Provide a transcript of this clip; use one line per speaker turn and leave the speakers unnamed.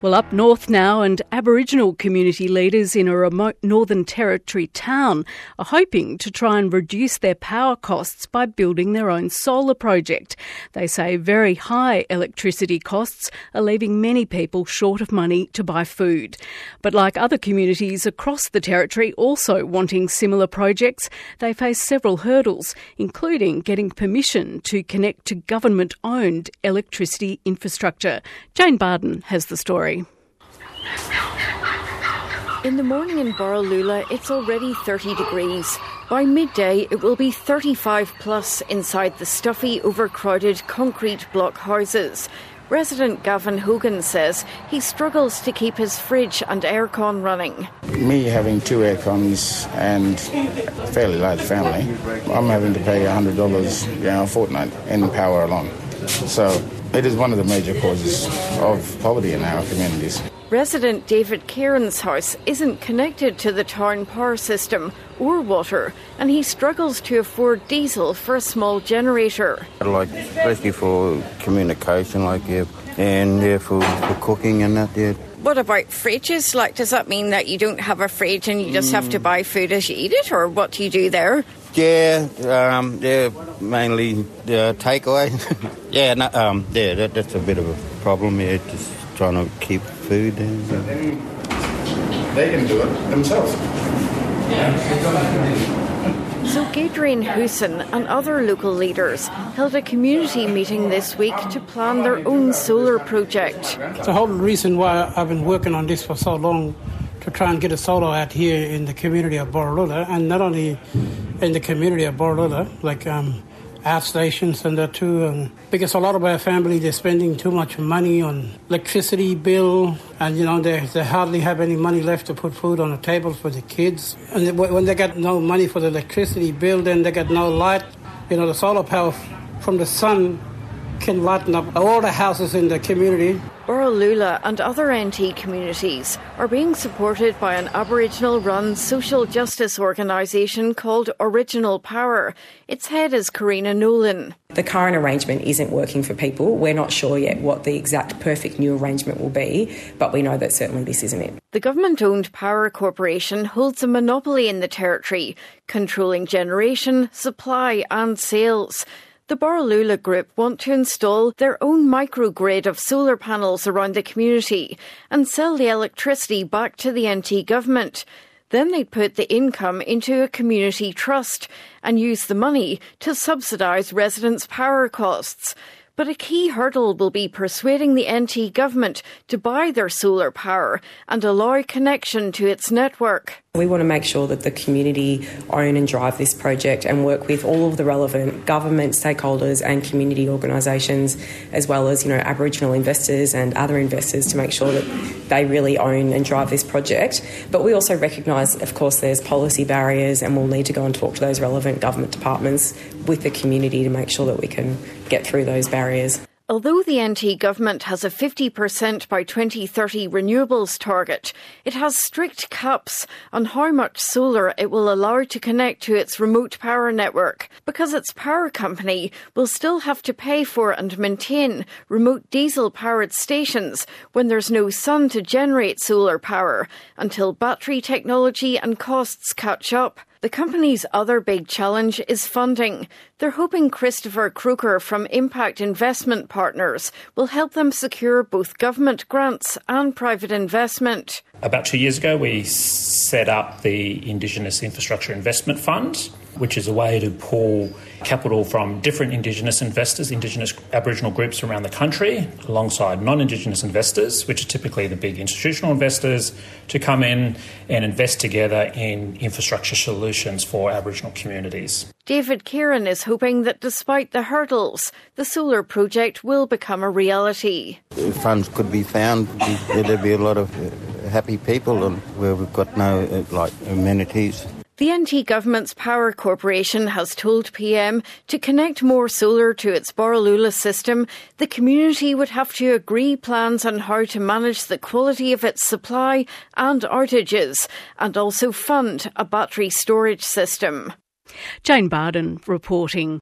Well, up north now, and Aboriginal community leaders in a remote Northern Territory town are hoping to try and reduce their power costs by building their own solar project. They say very high electricity costs are leaving many people short of money to buy food. But like other communities across the Territory also wanting similar projects, they face several hurdles, including getting permission to connect to government-owned electricity infrastructure. Jane Barden has the story.
In the morning in Borroloola, it's already 30 degrees. By midday, it will be 35 plus inside the stuffy, overcrowded concrete block houses. Resident Gavin Hogan says he struggles to keep his fridge and aircon running.
Me having two aircons and a fairly large family, I'm having to pay $100 a fortnight in power alone. So it is one of the major causes of poverty in our communities.
Resident David Kieran's house isn't connected to the town power system or water, and he struggles to afford diesel for a small generator.
Especially for communication, and for cooking and that, yeah.
What about fridges? Does that mean that you don't have a fridge and you just have to buy food as you eat it, or what do you do there?
Yeah, mainly takeaway. That's a bit of a problem. Yeah, just trying to keep food.
They can do it themselves.
So Gadreen Hussein and other local leaders held a community meeting this week to plan their own solar project.
The whole reason why I've been working on this for so long, to try and get a solar out here in the community of Borroloola, and not only in the community of Borroloola, outstations and that too, because a lot of our family, they're spending too much money on electricity bill, and they hardly have any money left to put food on the table for the kids. And when they got no money for the electricity bill, then they got no light. The solar power from the sun can lighten up all the houses in the community.
Borroloola and other NT communities are being supported by an Aboriginal-run social justice organisation called Original Power. Its head is Karina Nolan.
The current arrangement isn't working for people. We're not sure yet what the exact perfect new arrangement will be, but we know that certainly this isn't it.
The government-owned Power Corporation holds a monopoly in the Territory, controlling generation, supply and sales. The Borroloola Group want to install their own microgrid of solar panels around the community and sell the electricity back to the NT government. Then they'd put the income into a community trust and use the money to subsidise residents' power costs. But a key hurdle will be persuading the NT government to buy their solar power and allow connection to its network.
We want to make sure that the community own and drive this project and work with all of the relevant government stakeholders and community organisations, as well as, Aboriginal investors and other investors, to make sure that they really own and drive this project. But we also recognise, of course, there's policy barriers, and we'll need to go and talk to those relevant government departments with the community to make sure that we can get through those barriers.
Although the NT government has a 50% by 2030 renewables target, it has strict caps on how much solar it will allow to connect to its remote power network, because its power company will still have to pay for and maintain remote diesel-powered stations when there's no sun to generate solar power, until battery technology and costs catch up. The company's other big challenge is funding. They're hoping Christopher Croker from Impact Investment Partners will help them secure both government grants and private investment.
About 2 years ago, we set up the Indigenous Infrastructure Investment Fund, which is a way to pull capital from different Indigenous investors, Indigenous Aboriginal groups around the country, alongside non-Indigenous investors, which are typically the big institutional investors, to come in and invest together in infrastructure solutions for Aboriginal communities.
David Kieran is hoping that despite the hurdles, the solar project will become a reality.
If funds could be found, there'd be a lot of happy people, and where we've got no amenities.
The NT Government's Power Corporation has told PM to connect more solar to its Borroloola system, the community would have to agree plans on how to manage the quality of its supply and outages, and also fund a battery storage system.
Jane Barden reporting.